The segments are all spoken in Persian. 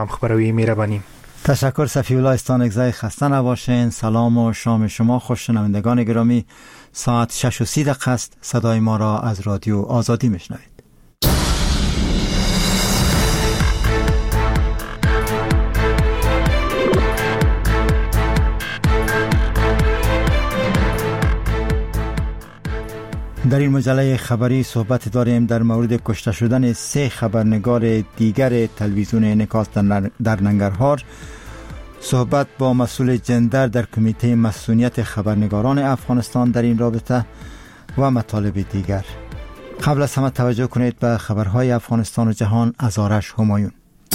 خبروی میربانی. تشکر صفی الله استانگزای، خسته نباشین. سلام و شام شما خوش. شنوندگان گرامی، ساعت 6:30 است. صدای ما را از رادیو آزادی میشنوید. در این مجله خبری صحبت داریم در مورد کشته شدن 3 خبرنگار دیگر تلویزیون انعکاس در ننگرهار. صحبت با مسئول جندر در کمیته مسئولیت خبرنگاران افغانستان در این رابطه و مطالب دیگر. قبل از همه توجه کنید به خبرهای افغانستان و جهان از آرش همایون.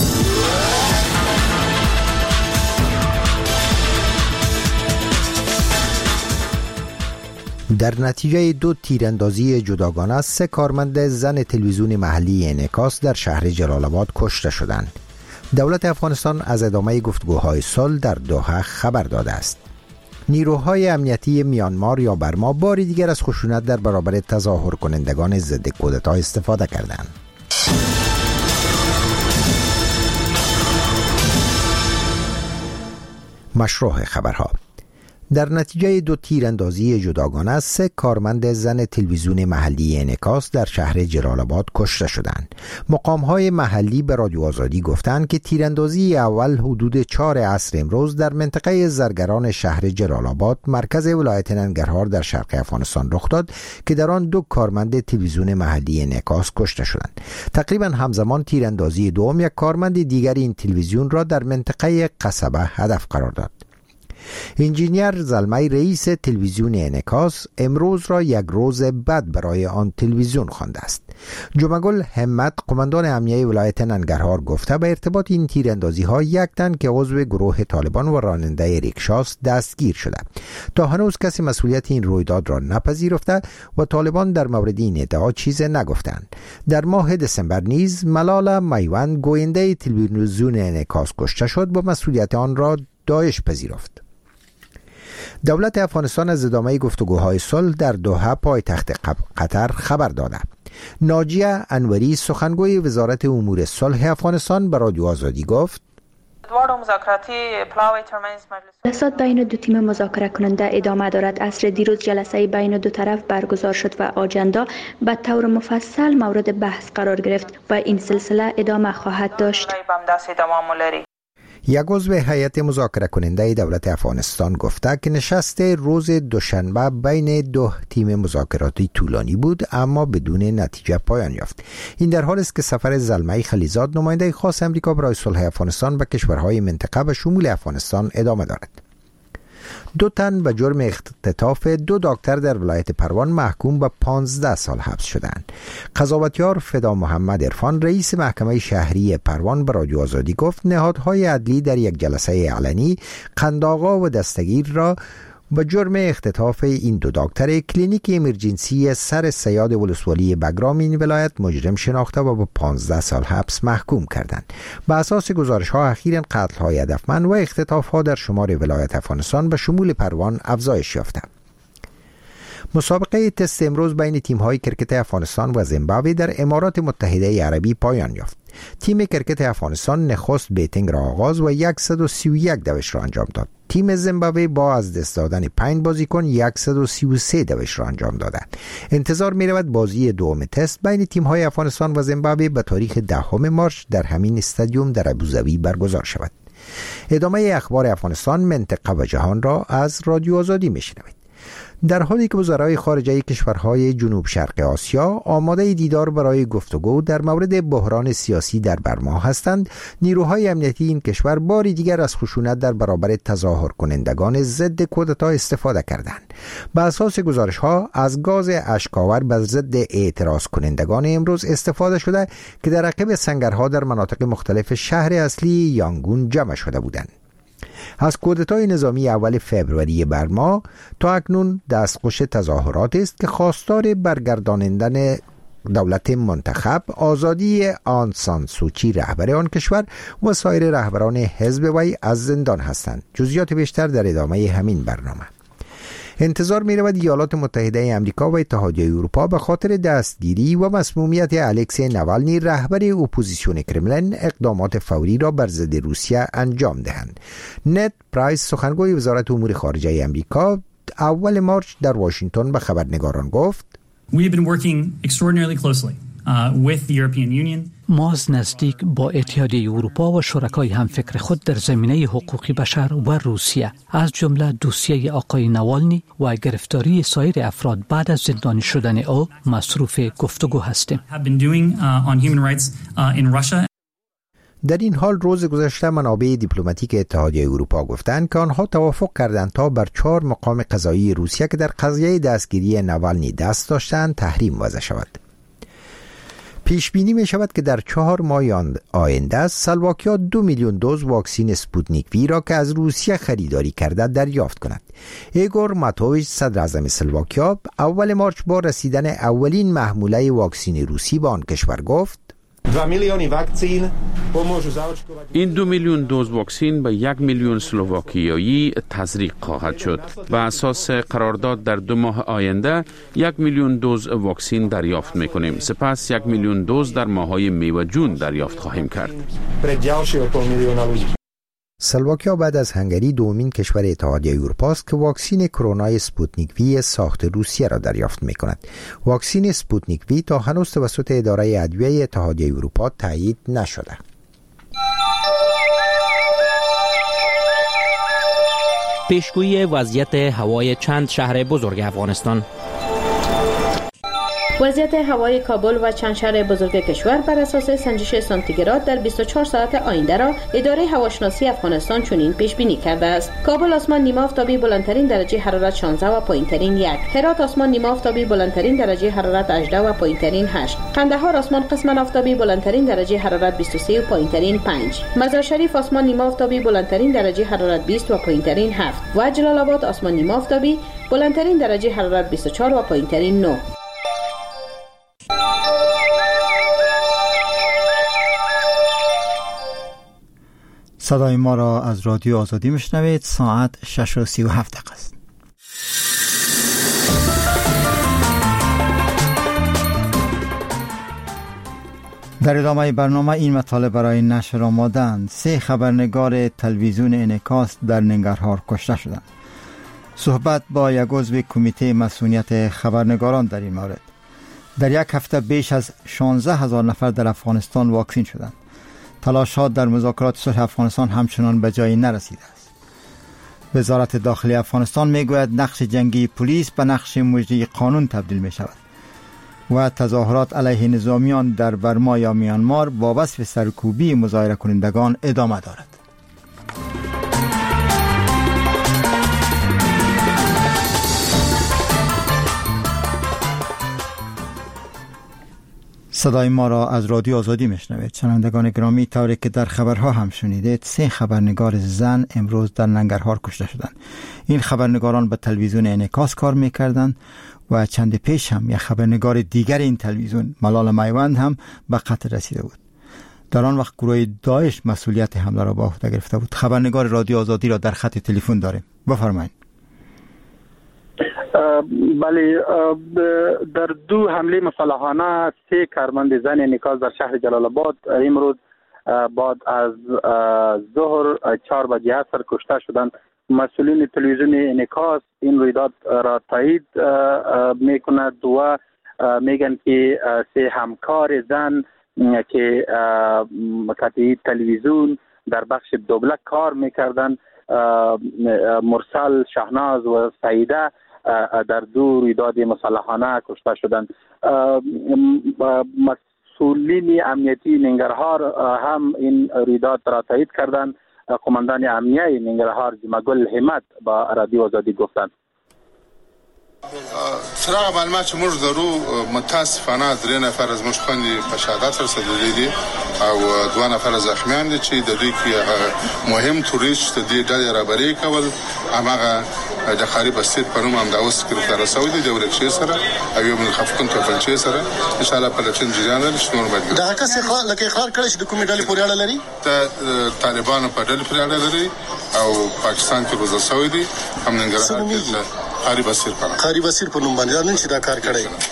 در نتیجه 2 تیراندازی جداگانه 3 کارمند زن تلویزیون محلی انعکاس در شهر جلال آباد کشته شدند. دولت افغانستان از ادامه گفتگوهای صلح در دوحه خبر داده است. نیروهای امنیتی میانمار یا برما باری دیگر از خشونت در برابر تظاهر کنندگان ضد کودتا استفاده کردند. مشروع خبرها: در نتیجه 2 تیراندازی جداگانه 3 کارمند زن تلویزیون محلی انعکاس در شهر جلال آباد کشته شدند. مقام‌های محلی به رادیو آزادی گفتند که تیراندازی اول حدود 4 عصر امروز در منطقه زرگران شهر جلال آباد مرکز ولایت ننگرهار در شرق افغانستان رخ داد که در آن 2 کارمند تلویزیون محلی انعکاس کشته شدند. تقریبا همزمان تیراندازی دوم یک کارمند دیگر این تلویزیون را در منطقه قصبه هدف قرار داد. انجینیر زلمه رئیس تلویزیون انعکاس امروز را یک روز بد برای آن تلویزیون خوانده است. جمعگل همت، قماندان امنیه ولایت ننگرهار، گفته به ارتباط این تیراندازی ها 1 تن که عضو گروه طالبان و راننده ریکشاست دستگیر شده. تا هنوز کسی مسئولیت این رویداد را نپذیرفته و طالبان در مورد این ادعا چیزی نگفتند. در ماه دسامبر نیز ملاله میوند، گوینده تلویزیون انعکاس، کشته شد و مسئولیت آن را داعش پذیرفت. دولت افغانستان از ادامه گفتگوهای صلح در دوحه پایتخت قطر خبر داده. ناجیه انوری، سخنگوی وزارت امور صلح افغانستان، به رادیو آزادی گفت: جلسات بین 2 تیم مذاکره کننده ادامه دارد. عصر دیروز جلسه بین 2 طرف برگزار شد و آجندا به طور مفصل مورد بحث قرار گرفت و این سلسله ادامه خواهد داشت. یک عضو هیئت مذاکره کننده دولت افغانستان گفته که نشست روز دوشنبه بین 2 تیم مذاکراتی طولانی بود اما بدون نتیجه پایان یافت. این در حالی است که سفر زلمه خلیزاد، نماینده خاص امریکا برای صلح افغانستان، به کشورهای منطقه به شمول افغانستان ادامه دارد. 2 تن به جرم اختطاف 2 دکتر در ولایت پروان محکوم به 15 سال حبس شدند. قضاوتیار فدا محمد عرفان، رئیس محکمه شهری پروان، به رادیو آزادی گفت نهادهای عدلی در یک جلسه علنی قندآقا و دستگیر را به جرم اختطاف این 2 دکتر کلینیک امرجنسی سر سیاد ولسوالی بگرام این ولایت مجرم شناخته و به 15 سال حبس محکوم کردند. به اساس گزارش‌ها اخیراً قتل‌های هدفمند و اختطاف‌ها در شمار ولایت افغانستان به شمول پروان افزایش یافته. مسابقه تست امروز بین تیم‌های کرکت افغانستان و زیمبابوه در امارات متحده عربی پایان یافت. تیم کرکت افغانستان نخست بیتینگ را آغاز و 131 دوش را انجام داد. تیم زیمبابوه با از دست دادن 5 بازیکن 133 دوش را انجام دادند. انتظار می رود بازی دوم تست بین تیم‌های افغانستان و زیمبابوه به تاریخ 10 مارس در همین استادیوم در ابوظبی برگزار شود. ادامه اخبار افغانستان، منطقه و جهان را از رادیو آزادی میشنوید. در حالی که وزرای خارجه کشورهای جنوب شرق آسیا آماده دیدار برای گفتگو در مورد بحران سیاسی در برما هستند، نیروهای امنیتی این کشور باری دیگر از خشونت در برابر تظاهر کنندگان ضد کودتا استفاده کردند. به اساس گزارش‌ها از گاز اشک‌آور بر ضد اعتراض کنندگان امروز استفاده شده که در عقب سنگرها در مناطق مختلف شهر اصلی یانگون جمع شده بودند. از کودتای نظامی اول فوریه برما تا اکنون دستخوش تظاهرات است که خواستار برگردانندن دولت منتخب، آزادی آن سان سوچی رهبر آن کشور و سایر رهبران حزب وی از زندان هستند. جزئیات بیشتر در ادامه همین برنامه. انتظار می رود ایالات متحده آمریکا و اتحادیه اروپا به خاطر دستگیری و مسمومیت الکسی ناوالنی رهبر اپوزیسیون کرملین اقدامات فوری را بر ضد روسیه انجام دهند. نت پرایس سخنگوی وزارت امور خارجه آمریکا اول مارچ در واشنگتن به خبرنگاران گفت ما از نزدیک با اتحادیه اروپا و شرکای همفکر خود در زمینه حقوق بشر و روسیه از جمله دوسیه آقای ناوالنی و گرفتاری سایر افراد بعد از زندانی شدن او مصروف گفتگو هستیم. در این حال روز گذشته منابع دیپلماتیک اتحادیه اروپا گفتند که آنها توافق کردند تا بر 4 مقام قضایی روسیه که در قضیه دستگیری ناوالنی دست داشتند تحریم وضع شود. پیش بینی می شود که در 4 ماه آینده سلواکیا 2 میلیون دوز واکسن اسپوتنیک وی را که از روسیه خریداری کرده دریافت کند. ایگور ماتوویچ صدر اعظم سلواکیا اول مارچ با رسیدن اولین محموله واکسن روسی به آن کشور گفت این 2 میلیون دوز واکسن به 1 میلیون سلواکیایی تزریق خواهد شد. بر اساس قرارداد در 2 ماه آینده 1 میلیون دوز واکسن دریافت می‌کنیم. سپس 1 میلیون دوز در ماه‌های می و جون دریافت خواهیم کرد. سلواکیا بعد از هنگری دومین کشور اتحادیه اروپا است که واکسن کرونا اسپوتنیک وی ساخت روسیه را دریافت می‌کند. واکسن اسپوتنیک وی تا هنوز توسط اداره ادویه اتحادیه اروپا تایید نشده. پیشگویی وضعیت هوای چند شهر بزرگ افغانستان. وضعیت هوای کابل و چند شهر بزرگ کشور بر اساس سنجش سانتیگراد در 24 ساعت آینده را اداره هواشناسی افغانستان چنین پیش بینی کرده است: کابل آسمان نیمه آفتابی بلندترین درجه حرارت 16 و پایینترین 1، هرات آسمان نیمه آفتابی بلندترین درجه حرارت 18 و پایینترین 8، قندهار آسمان قسما آفتابی بلندترین درجه حرارت 23 و پایینترین 5، مزار شریف آسمان نیمه آفتابی بلندترین درجه حرارت 20 و پایینترین 7 و جلال آباد آسمان نیمه آفتابی بلندترین درجه حرارت 24 و پایینترین 9. صدای ما را از رادیو آزادی میشنوید. ساعت 6:37 است. در ادامه برنامه این مطالب برای نشر آمادند. 3 خبرنگار تلویزیون انعکاس در ننگرهار کشته شدند. صحبت با یک عضو کمیته مسئولیت خبرنگاران در این مورد. در یک هفته بیش از 16,000 نفر در افغانستان واکسین شدند. تلاشات در مذاکرات صلح افغانستان همچنان به جایی نرسیده است. وزارت داخلی افغانستان میگوید نقش جنگی پلیس به نقش مجری قانون تبدیل می شود و تظاهرات علیه نظامیان در برما یا میانمار با وصف سرکوبی مظاهره کنندگان ادامه دارد. صدای ما را از رادیو آزادی میشنوید. شنوندگان گرامی، طوری که در خبرها هم شنیدید 3 خبرنگار زن امروز در ننگرهار کشته شدند. این خبرنگاران به تلویزیون انعکاس کار میکردند و چند پیش هم یک خبرنگار دیگر این تلویزیون، ملال میوند، هم به قتل رسیده بود. در آن وقت گروه داعش مسئولیت حمله را به عهده گرفته بود. خبرنگار رادیو آزادی را در خط تلفن داریم. بفرمایید. بله، در 2 حمله مسلحانه 3 کارمند زن انعکاس در شهر جلال آباد امروز بعد از ظهر 4 بجه عصر کشته شدند. مسئولین تلویزیون انعکاس این رویداد را تایید میکند و میگن که 3 همکار زن که قطعی تلویزیون در بخش دوبلک کار میکردند، مرسل، شهناز و سعیده، در 2 رویداد مسلحانه کشته شدند. مسئولین امنیتی ننگرهار هم این رویداد را تایید کردند. قماندان امنیه ننگرهار جمعگل همت با رادیو آزادی گفتند: سراغ معلومات چې موږ درو متاسفانه 3 نفر از موږ باندې په شهادت رسېدلي دي او 2 نفر زخمیان دي چې د دوی کې مهم توریست د دې ډلې رهبري کول هماغه د خاري بسیط په نوم هم د اوس ګرفتار شوی دي د ورکشي سره او یو من خفقون توفلچي سره ان شاء الله په لټن جریان لري چې نور باندې دا کس لکه اقرار کړی چې د کومې ډلې پورې اړه لري د طالبانو په ډلې پورې اړه لري او پاکستان کې روزل شوی دي هم ننګرهار کې قاری بصیر په قاری بصیر په نوم باندې نن چې دا کار کړی.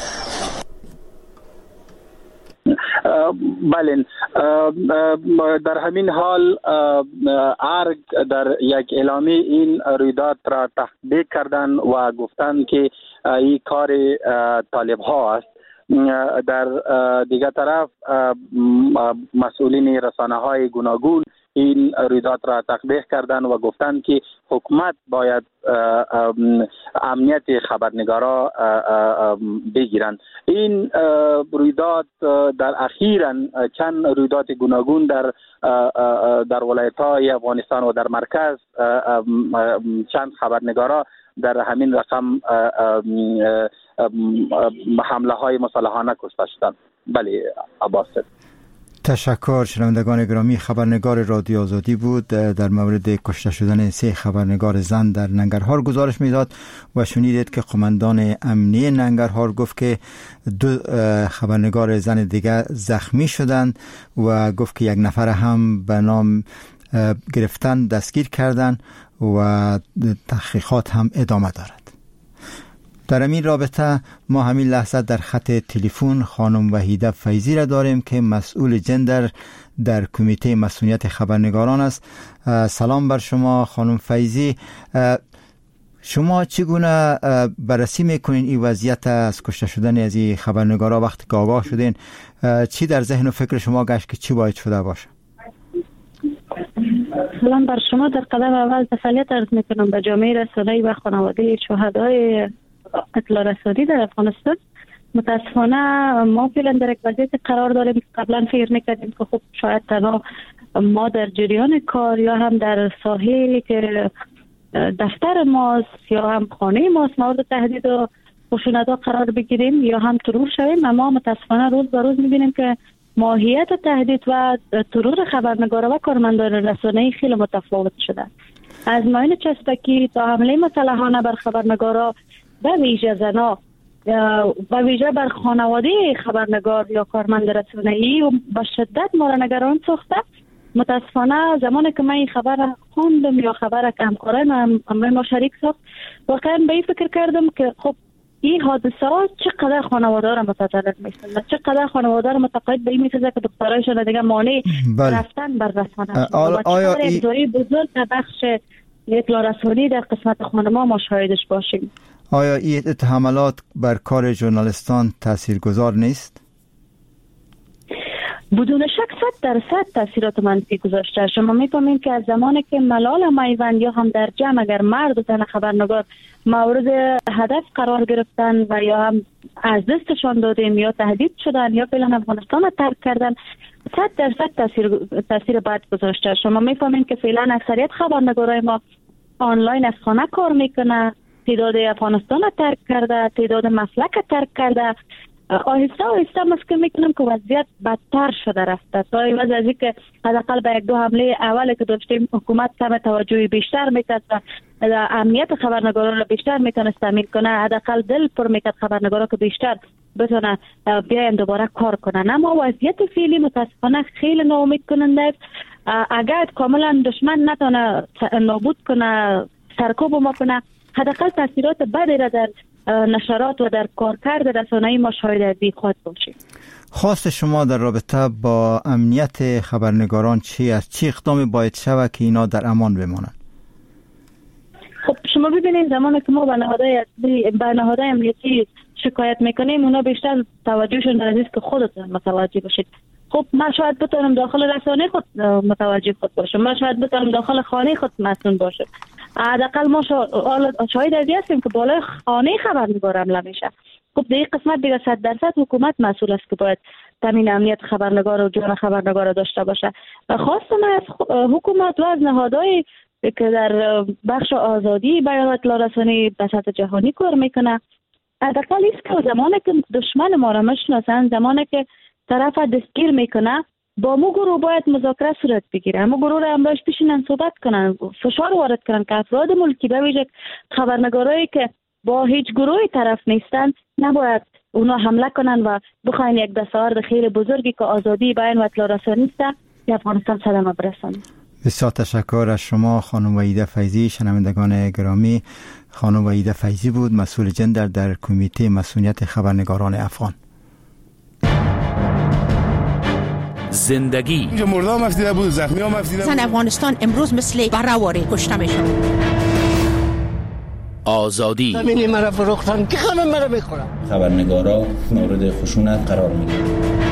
بله، در همین حال ارگ در یک اعلامیه این رویداد را تحقیق کردن و گفتند که این کار طالب ها است. در دیگر طرف مسئولین رسانه های گوناگون این رویداد را تقبیح کردند و گفتند که حکومت باید امنیت خبرنگارا بگیرند. این رویداد در اخیراً چند رویداد گوناگون در ولایت‌های افغانستان و در مرکز چند خبرنگارا در همین رقم حمله های مسلحانه کشته شدند. بله عباس. تشکر. شنوندگان گرامی، خبرنگار رادیو آزادی بود در مورد کشته شدن 3 خبرنگار زن در ننگرهار گزارش میداد و شنیدید که قماندان امنیه ننگرهار گفت که 2 خبرنگار زن دیگر زخمی شدند و گفت که 1 نفر هم به نام گرفتن دستگیر کردند و تحقیقات هم ادامه دارد. در این رابطه ما همین لحظه در خط تلفن خانم وحیده فیضی را داریم که مسئول جندر در کمیته مسئولیت خبرنگاران است. سلام بر شما خانم فیضی. شما چگونه بررسی میکنین این وضعیت از کشته شدن از این خبرنگارا؟ وقتی که آگاه شدین چی در ذهن و فکر شما گشت که چی باید شده باشه؟ سلام بر شما. در قدم اول تسلیت عرض میکنم به جامعه رسانه‌ای و خانواده شهدای اطلاع رسانی در افغانستان. متاسفانه ما فعلا در یک وضعیت قرار داریم. قبلا فکر میکردیم که خب شاید تنها ما در جریان کار یا هم در ساحه که دفتر ماست یا هم خانه ماست مورد تهدید و خشونت قرار بگیریم یا هم ترور شویم، اما متاسفانه روز به روز میبینیم که ماهیت تهدید و ترور خبرنگارا و کارمندان رسانه‌ای خیلی متفاوت شده. از ماین چسبکی تا حمله مسلحانه بر خبرنگارا و ویژه زنا و ویژه بر خانواده خبرنگار یا کارمند رسانه‌ای و به شدت ما را نگران ساخته. متاسفانه زمانی که من این خبر خوندم یا خبر که همکاران ما شریک ساخت، واقعا به این فکر کردم که خب این حادثات چقدر خانواده را متضرر می‌سازد، چقدر خانواده را متقاعد به این می‌سازد که دخترایشان دیگه مانع رفتن بر رسانه. آیا این بزرگ بخش اطلاع رسانی در قسمت خانما ما شاهدش باشیم؟ آیا این اتهامات بر کار ژورنالیستان تاثیرگذار نیست؟ بدون شک 100% تاثیرات منفی گذاشته. شما می‌فهمید که از زمانی که ملال میوند یا هم در جمع اگر مرد و زن خبرنگار مورد هدف قرار گرفتن و یا هم از دستشان دادیم یا تهدید شدن یا فعلا افغانستان را ترک کردن، 100% تاثیر بد گذاشته. شما می‌فهمید که فعلا اکثریت خبرنگارای ما آنلاین از خانه کار میکنه، تعداد افغانستان را ترک کرده، تعداد مسلک را ترک کرده. آهسته آهسته مسکن میکنم که وضعیت بدتر شده رفته. تا این وضع ازی که حداقل به 1-2 حمله اولی که داشتیم حکومت کم توجهی بیشتر میکرد و امنیت خبرنگاران را بیشتر میتونست تامین کنه، حداقل دل پر میکرد خبرنگارا که بیشتر بتونه بیاین دوباره کار کنن. اما وضعیت فعلی متاسفانه خیلی ناامید کننده است. اگر کاملا دشمن نتونه نابود کنه، سرکوب ما کنه، حداقل تاثیرات بدی را در نشرات و در کارکرد رسانه‌ای ما شاهد خود باشیم. خواست شما در رابطه با امنیت خبرنگاران چی است؟ چی اقدامی باید شود که اینا در امان بمانند؟ خب شما ببینید زمانی که ما به نهادهای امنیتی شکایت میکنیم، اونا بیشتر توجهشون در است که خودتون متوجه باشید. خب من شاید بتونم داخل رسانه خود متوجه خود باشم، من شاید بتونم داخل خانه خود مسئول باشم. حداقل ما شاهد ازی هستیم که بالای خانه خبرنگار حمله میشه. خب در این قسمت دیگه 100% حکومت مسئول است که باید تامین امنیت خبرنگار و جان خبرنگار داشته باشه. خواستم از حکومت و از نهادهای که در بخش آزادی بیان اطلاع رسانی به سطح جهانی کار میکنه، حداقل است که زمانی که دشمن ما را میشناسن، زمانی که طرف دستگیر میکنه، با مو گروه باید مذاکره صورت بگیره. مو گروه را امروز پیشینن صحبت کنن، فشار وارد کنن که افراد ملکی به ویژه خبرنگارایی که با هیچ گروهی طرف نیستن نباید اونا حمله کنن و بخواین یک دستاورد خیلی بزرگی که آزادی بیان و اطلاع رسانی است که افغانستان صدمه برسانه. بسیار تشکر از شما خانم وحیده فیضی. شنوندگان گرامی، خانم وحیده فیضی بود، مسئول جندر در کمیته مسئولیت خبرنگاران افغان. زندگی اینجا مردم مفتیده بود، زخمی ها مفتیده بود. افغانستان امروز مثل برآوری کشته میشن. آزادی زمینی مرا فروختن که خمه مرا میخورم. خبرنگارا مورد خشونت قرار میگیرن.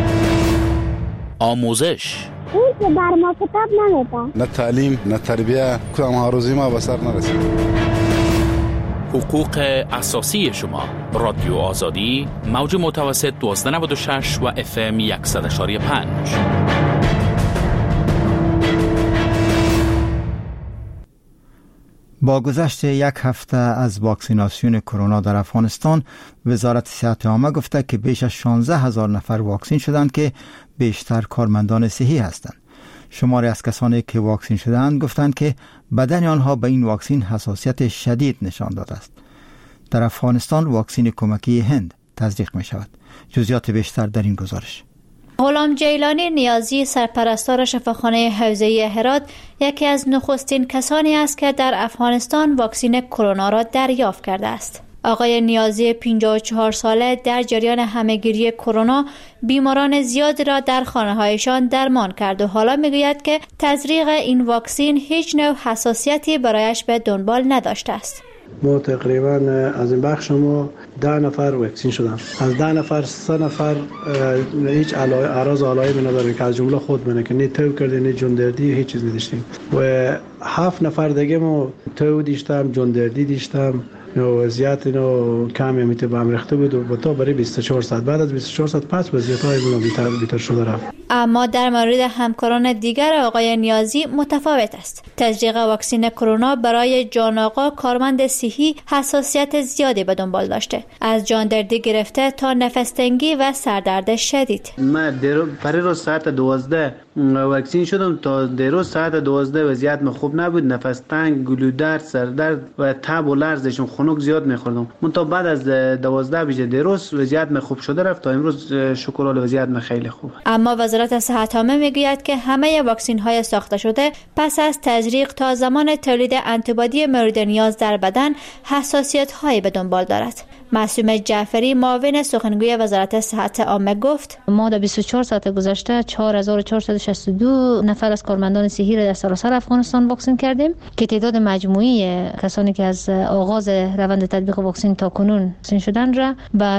آموزش اون که بر ما کتاب نمیده. نه تعلیم نه تربیه، کدام آرزوی ما به سر نرسید. حقوق اساسی شما. رادیو آزادی، موج متوسط 1296 و FM 100.5. با گذشت یک هفته از واکسیناسیون کرونا در افغانستان، وزارت صحت عامه گفته که بیش از 16,000 نفر واکسین شدند که بیشتر کارمندان صحی هستند. شماری از کسانی که واکسین شدند گفتند که بدن آنها به این واکسین حساسیت شدید نشان داده است. در افغانستان واکسین کمکی هند تزریق می شود. جزئیات بیشتر در این گزارش. غلام جیلانی نیازی، سرپرستار شفاخانه حوزه هرات، یکی از نخستین کسانی است که در افغانستان واکسین کرونا را دریافت کرده است. آقای نیازی 54 ساله در جریان همهگیری کرونا بیماران زیاد را در خانه‌هایشان درمان کرد و حالا میگوید که تزریق این واکسین هیچ نوع حساسیتی برایش به دنبال نداشته است. ما تقریبا از این بخش ما 10 نفر واکسین شدن. از 10 نفر 3 نفر هیچ اعراض علائمی ندارن که از جمله خود منه که نه تو کرده نه جون دردی هیچ چیز نداشتیم و 7 نفر دیگه ما تو دیشتم جون دردی دیشتم وضعیت اینو کمی میته به هم ریخته بود و تا برای 24 ساعت بعد از 24 ساعت پس وضعیت‌های اون بیشتر شده رفت. اما در مورد همکاران دیگر آقای نیازی متفاوت است. تزریق واکسن کرونا برای جان آقا کارمند صحی حساسیت زیادی به دنبال داشته، از جان دردی گرفته تا نفس تنگی و سردرد شدید. من برای روز ساعت 12 واکسین شدم تا دیروز ساعت 12 وضعیت خوب نبود، نفس تنگ، گلودرد، سردرد و تب و لرزشم خنک زیاد می‌خوردم. من تا بعد از 12 بجه دیروز وضعیت خوب شده رفت تا امروز شکر وضعیت خیلی خوبه. اما وزارت صحت عامه میگوید که همه واکسین‌های ساخته شده پس از تزریق تا زمان تولید آنتیبادی مورد نیاز در بدن حساسیت‌هایی به دنبال دارد. معصومه جعفری معاون سخنگوی وزارت صحت عامه گفت: ما در 24 ساعت گذشته 4462 نفر از کارمندان صحی را در سراسر افغانستان واکسین کردیم که تعداد مجموعی کسانی که از آغاز روند تطبیق واکسن تا کنون واکسین شدن را به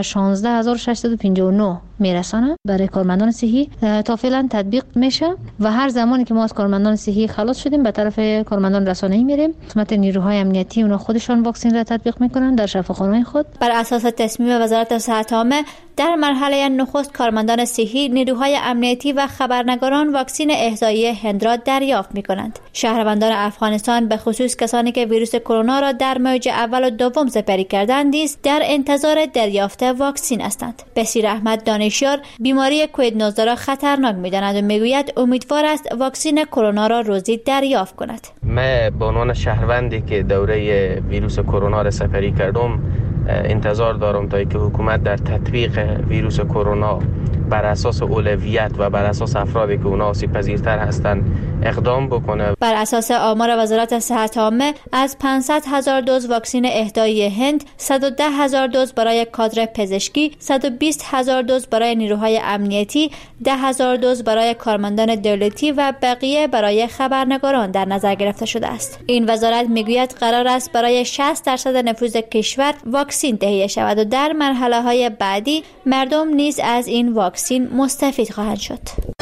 16659 میرسانه. برای کارمندان صحی تا فعلا تطبیق میشه و هر زمانی که ما از کارمندان صحی خلاص شدیم به طرف کارمندان رسانه‌ای میریم. قسمت نیروهای امنیتی اونا خودشان واکسن را تطبیق میکنن در شفاخانه‌های خود. بر اساس تصمیم وزارت صحت عامه در مرحله نخست کارمندان صحی، نیروهای امنیتی و خبرنگاران واکسن احصایی هند را دریافت می‌کنند. شهروندان افغانستان به خصوص کسانی که ویروس کرونا را در موج اول و دوم سپری کردند نیز در انتظار دریافت واکسن هستند. بصیر احمد دانشیار بیماری کووید 19 را خطرناک می‌داند و میگوید امیدوار است واکسن کرونا را روزی دریافت کند. من به عنوان شهروندی که دوره ویروس کرونا را سپری کردم انتظار دارم تا اینکه حکومت در تطبیق ویروس کرونا بر اساس اولویت و بر اساس افرادی که اونا آسیب پذیرتر هستند اقدام بکنه. بر اساس آمار وزارت صحت عامه از 500,000 دوز واکسن اهدایی هند، 110,000 دوز برای کادر پزشکی، 120,000 دوز برای نیروهای امنیتی، 10,000 دوز برای کارمندان دولتی و بقیه برای خبرنگاران در نظر گرفته شده است. این وزارت میگوید قرار است برای 60% نفوذ کشور واکسن تهیه شود و در مرحله‌های بعدی مردم نیز از این واکسن مستفید خواهند شد.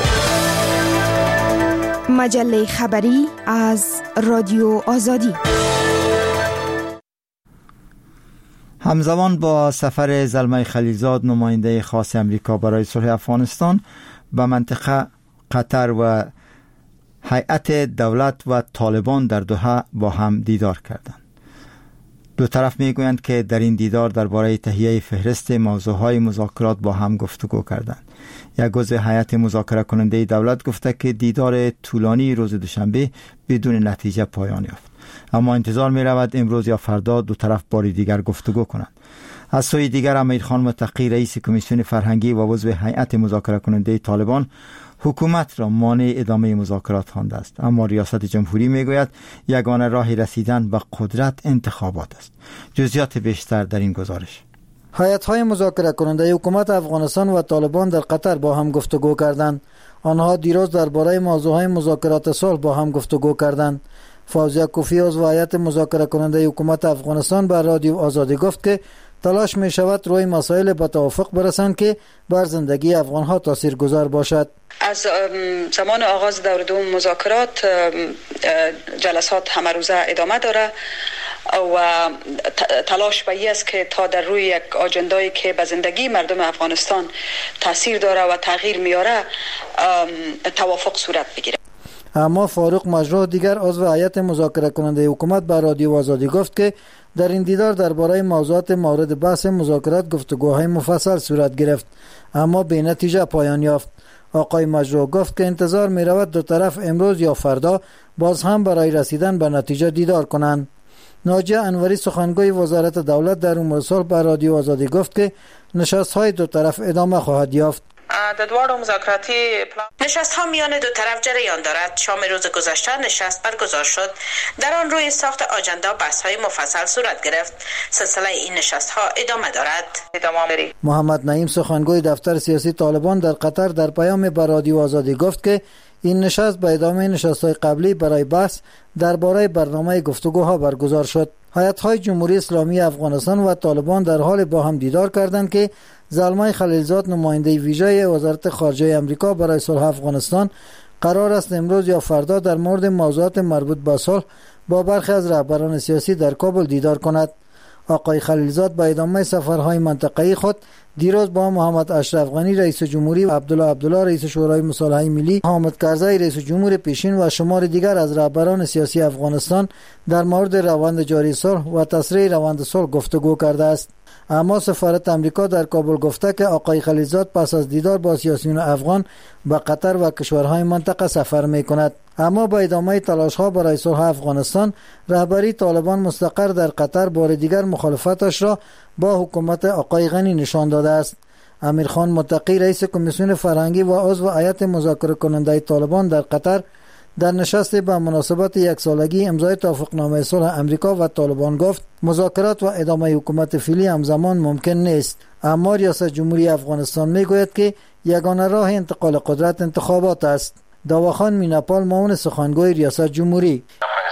مجله خبری از رادیو آزادی. همزمان با سفر زلمه خلیلزاد نماینده خاص امریکا برای صلح افغانستان به منطقه، قطر و هیئت دولت و طالبان در دوحه با هم دیدار کردند. دو طرف میگویند که در این دیدار درباره تهیه فهرست موضوعهای مذاکرات با هم گفتگو کردند. یک عضو هیئت مذاکره کننده دولت گفته که دیدار طولانی روز دوشنبه بدون نتیجه پایان یافت، اما انتظار می رود امروز یا فردا دو طرف باری دیگر گفتگو کنند. از سوی دیگر امیرخان متقی رئیس کمیسیون فرهنگی و عضو هیئت مذاکره کننده طالبان حکومت را مانع ادامه مذاکرات خوانده است، اما ریاست جمهوری میگوید یگانه راه رسیدن به قدرت انتخابات است. جزئیات بیشتر در این گزارش. هیئت‌های مذاکره کننده حکومت افغانستان و طالبان در قطر با هم گفتگو کردند. آنها دیروز درباره موضوعهای مذاکرات صلح با هم گفتگو کردند. فوزیه کوفی عضو هیئت مذاکره کننده حکومت افغانستان به رادیو آزادی گفت که تلاش می شود روی مسائل به توافق برسند که بر زندگی افغانها تاثیرگذار باشد. از زمان آغاز دور دوم مذاکرات جلسات همه روزه ادامه داره و تلاش به این است که تا در روی یک آجندایی که به زندگی مردم افغانستان تاثیر داره و تغییر میاره توافق صورت بگیره. اما فاروق مجروح دیگر عضو هیئت مذاکره کننده حکومت به رادیو آزادی گفت که در این دیدار درباره موضوعات مورد بحث مذاکرات گفتگوهای مفصل صورت گرفت، اما به نتیجه پایان یافت. آقای مجروح گفت که انتظار می رود دو طرف امروز یا فردا باز هم برای رسیدن به نتیجه دیدار کنند. ناجیه انوری سخنگوی وزارت دولت در امور صلح به رادیو آزادی گفت که نشست‌های دو طرف ادامه خواهد یافت. در دوار مذاکراتی نشست ها میان دو طرف جریان دارد. شام روز گذشته نشست برگزار شد. در آن روی ساخت آجندا بحث های مفصل صورت گرفت. سلسله این نشست ها ادامه دارد. محمد نعیم سخنگوی دفتر سیاسی طالبان در قطر در پیام به رادیو آزادی گفت که این نشست به ادامه نشست‌های قبلی برای بحث درباره برنامه گفتگوها برگزار شد. هیئت‌های جمهوری اسلامی افغانستان و طالبان در حال با هم دیدار کردند که زلمای خلیلزاد نماینده ویژه وزارت خارجه آمریکا برای صلح افغانستان قرار است امروز یا فردا در مورد موضوعات مربوط به صلح با برخی از رهبران سیاسی در کابل دیدار کند. آقای خلیلزاد با ادامه سفرهای منطقه‌ای خود دیروز با محمد اشرف غنی رئیس جمهوری، عبدالله رئیس شورای مصالحه ملی، حامد کرزی رئیس جمهور پیشین و شمار دیگر از رهبران سیاسی افغانستان در مورد روند جاری صلح و تسریع روند صلح گفتگو کرده است. اما سفارت امریکا در کابل گفته که آقای خلیلزاد پس از دیدار با سیاسیون افغان به قطر و کشورهای منطقه سفر می کند. اما با ادامه تلاش‌ها برای صلح افغانستان، رهبری طالبان مستقر در قطر بار دیگر مخالفتش را با حکومت آقای غنی نشان داده است. امیرخان متقی رئیس کمیسیون فرهنگی و عضو هیئت مذاکره کننده طالبان در قطر در نشست به مناسبت یک سالگی امضای توافقنامه صلح امریکا و طالبان گفت مذاکرات و ادامه حکومت فعلی همزمان ممکن نیست، اما ریاست جمهوری افغانستان میگوید که یگانه راه انتقال قدرت انتخابات است. داواخان میناپال معاون سخنگوی ریاست جمهوری: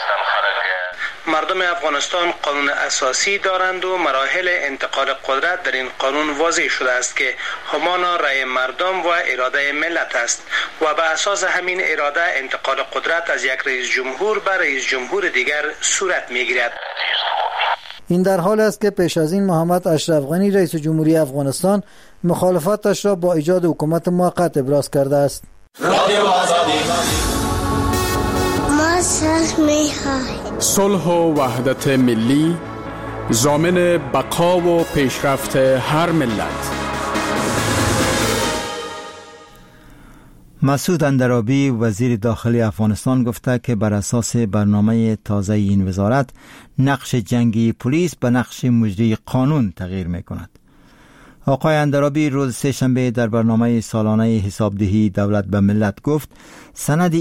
مردم افغانستان قانون اساسی دارند و مراحل انتقال قدرت در این قانون واضح شده است که همانا رأی مردم و اراده ملت است و به اساس همین اراده انتقال قدرت از یک رئیس جمهور به رئیس جمهور دیگر صورت میگیرد. این در حال است که پیش از این محمد اشرف غنی رئیس جمهوری افغانستان مخالفتش را با ایجاد حکومت موقت ابراز کرده است. رادیو آزادی. ما صلح می‌خواهیم. صلح و وحدت ملی ضامن بقا و پیشرفت هر ملت. مسعود اندرابی وزیر داخلی افغانستان گفته که بر اساس برنامه تازه این وزارت نقش جنگی پلیس به نقش مجری قانون تغییر می‌کند. آقای اندرابی روز سه‌شنبه در برنامه سالانه حسابدهی دولت به ملت گفت سند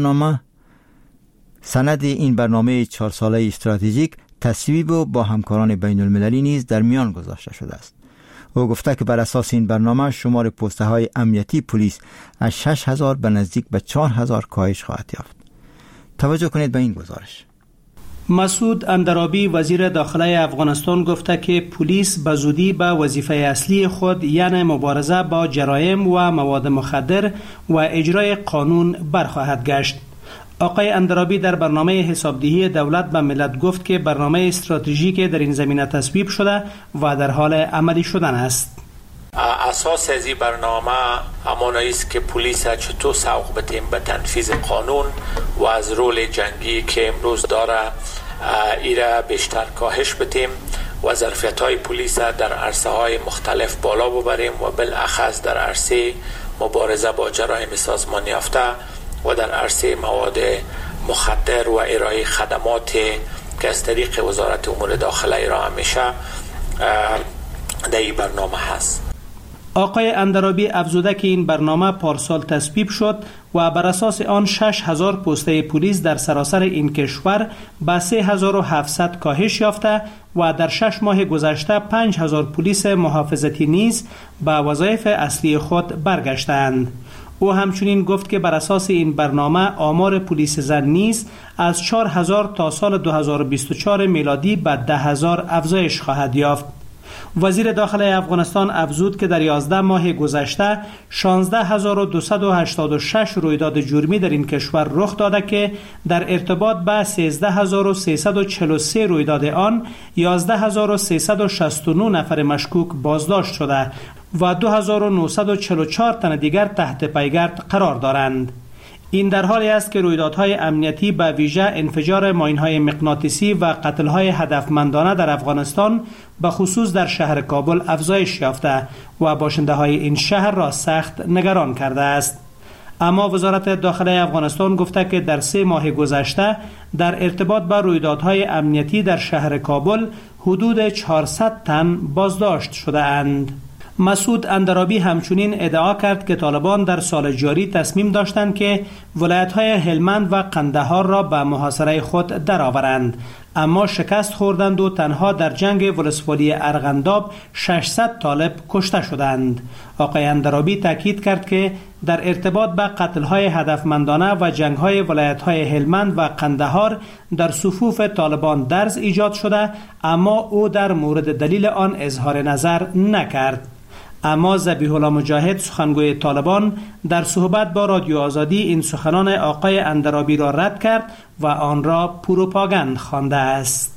این برنامه 4 ساله استراتژیک تصویب و با همکاران بین المللی نیز در میان گذاشته شده است. او گفته که بر اساس این برنامه شمار پسته های امنیتی پلیس از 6000 به نزدیک به 4000 کاهش خواهد یافت. توجه کنید به این گزارش. مسعود اندرابی وزیر داخلی افغانستان گفته که پلیس به زودی به وظیفه اصلی خود یعنی مبارزه با جرایم و مواد مخدر و اجرای قانون برخواهد گشت. آقای اندرابی در برنامه حسابدهی دولت به ملت گفت که برنامه استراتژیک در این زمینه تصویب شده و در حال عملی شدن است. اساس از این برنامه همان است که پلیس چطور سوق بدیم به تنفیذ قانون و از رول جنگی که امروز داره ایره بیشتر کاهش بدیم و ظرفیت‌های پلیس در عرصه‌های مختلف بالا ببریم و بالاخص در عرصه مبارزه با جرایم سازمان یافته و در عرصه مواد مخدر و ارائه خدمات که از طریق وزارت امور داخله ارائه میشه در این برنامه هست. آقای اندرابی افزوده که این برنامه پارسال تصویب شد و بر اساس آن 6000 پسته پلیس در سراسر این کشور به 3700 کاهش یافته و در 6 ماه گذشته 5000 پلیس محافظتی نیز به وظایف اصلی خود برگشتند. او همچنین گفت که بر اساس این برنامه آمار پلیس زن نیز از 4000 تا سال 2024 میلادی به 10000 افزایش خواهد یافت. وزیر داخله افغانستان افزود که در 11 ماه گذشته 16286 رویداد جرمی در این کشور رخ داده که در ارتباط به 13343 رویداد آن 11369 نفر مشکوک بازداشت شده و 2944 تن دیگر تحت پیگرد قرار دارند. این در حالی است که رویدادهای امنیتی به ویژه انفجار ماین‌های مغناطیسی و قتل‌های هدفمندانه در افغانستان به خصوص در شهر کابل افزایش یافته و باشنده‌های این شهر را سخت نگران کرده است. اما وزارت داخله افغانستان گفته که در 3 ماه گذشته در ارتباط با رویدادهای امنیتی در شهر کابل حدود 400 تن بازداشت شده اند. مسعود اندرابی همچنین ادعا کرد که طالبان در سال جاری تصمیم داشتند که ولایت‌های هلمند و قندهار را به محاصره خود درآورند، اما شکست خوردند و تنها در جنگ ولسوالی ارغنداب 600 طالب کشته شدند. آقای اندرابی تاکید کرد که در ارتباط به قتل‌های هدفمندانه و جنگ‌های ولایت‌های هلمند و قندهار در صفوف طالبان درز ایجاد شده، اما او در مورد دلیل آن اظهار نظر نکرد. اما ذبیح الله مجاهد سخنگوی طالبان در صحبت با رادیو آزادی این سخنان آقای اندرابی را رد کرد و آن را پروپاگاند خوانده است.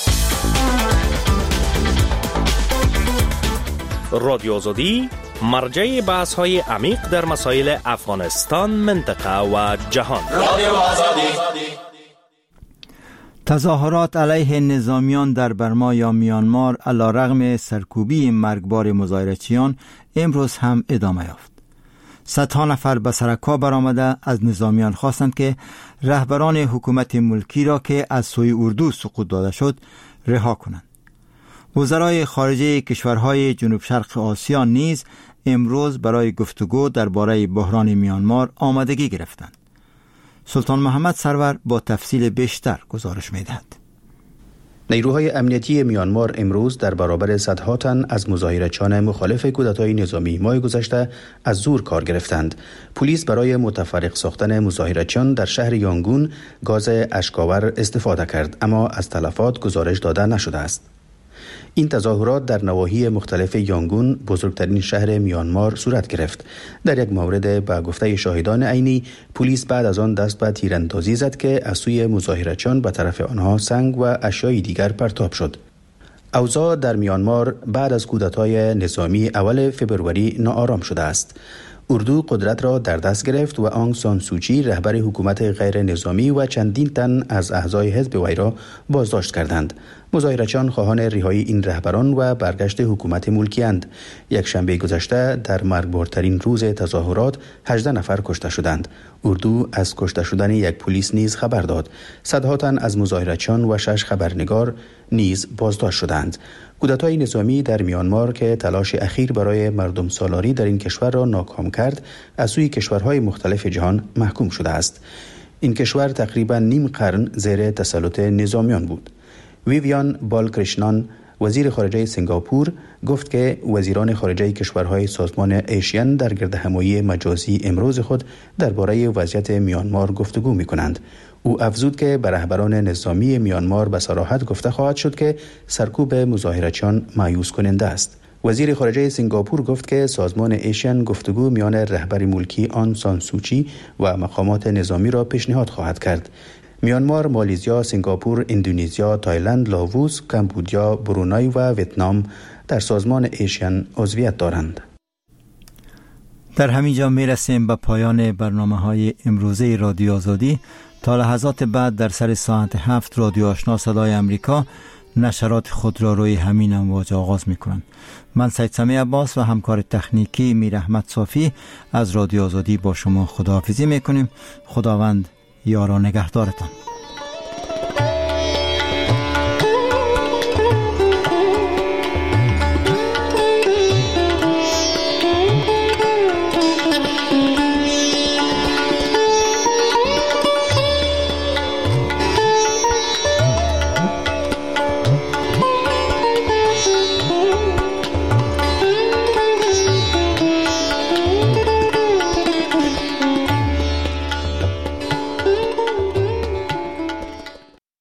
رادیو آزادی مرجع بحث‌های عمیق در مسائل افغانستان، منطقه و جهان. رادیو آزادی. تظاهرات علیه نظامیان در برما یا میانمار علیرغم سرکوبی مرگبار مظاهرچیان امروز هم ادامه یافت. صدها نفر به سرکا برآمده از نظامیان خواستند که رهبران حکومت ملکی را که از سوی اردو سقوط داده شد رها کنند. وزرای خارجه کشورهای جنوب شرق آسیا نیز امروز برای گفتگو درباره بحران میانمار آمادگی گرفتند. سلطان محمد سرور با تفصیل بیشتر گزارش می‌دهد. نیروهای امنیتی میانمار امروز در برابر صدها تن از مظاهرچیان مخالف کودتای نظامی ماه گذشته از زور کار گرفتند. پلیس برای متفرق ساختن مظاهرچیان در شهر یانگون گاز اشک‌آور استفاده کرد، اما از تلفات گزارش داده نشده است. این تظاهرات در نواحی مختلف یانگون، بزرگترین شهر میانمار، صورت گرفت. در یک مورد به گفته شاهدان عینی، پلیس بعد از آن دست به تیراندازی زد که از سوی مظاهرچیان به طرف آنها سنگ و اشیای دیگر پرتاب شد. اوضاع در میانمار بعد از کودتای نظامی اول فبروری ناآرام شده است. اردو قدرت را در دست گرفت و آنگ سان سوچی رهبر حکومت غیر نظامی و چندین تن از اعضای حزب وی را بازداشت کردند. مظاهرچیان خواهان رهایی این رهبران و برگشت حکومت ملکی اند. یک شنبه گذشته در مرگبارترین روز تظاهرات 18 نفر کشته شدند. اردو از کشته شدن یک پلیس نیز خبر داد. صدها تن از مظاهرچیان و 6 خبرنگار نیز بازداشت شدند. کودتای نظامی در میانمار که تلاش اخیر برای مردم سالاری در این کشور را ناکام کرد، از سوی کشورهای مختلف جهان محکوم شده است. این کشور تقریبا نیم قرن زیر تسلط نظامیان بود. ویویان بالکرشنان، وزیر خارجه سنگاپور، گفت که وزیران خارجه کشورهای سازمان ایشین در گردهمایی مجازی امروز خود درباره وضعیت میانمار گفتگو می‌کنند. او افزود که به رهبران نظامی میانمار به صراحت گفته خواهد شد که سرکوب مظاهرچیان مایوس کننده است. وزیر خارجه سنگاپور گفت که سازمان ایشین گفتگو میان رهبر ملکی آن سان سوچی و مقامات نظامی را پیشنهاد خواهد کرد. میانمار، مالیزیا، سنگاپور، اندونزیا، تایلند، لاووس، کمبودیا، برونای و ویتنام در سازمان ایشین عضویت دارند. در همین جا میرسیم به پایان برنامه‌های امروزه رادیو آزادی. تا لحظات بعد در سر ساعت 7 رادیو آشنا صدای امریکا نشرات خود را روی همین امواج آغاز می‌کنند. من سید سمیع عباس و همکار تکنیکی میر احمد صافی از رادیو آزادی با شما خداحافظی می‌کنیم. خداوند یار و نگهدارتان.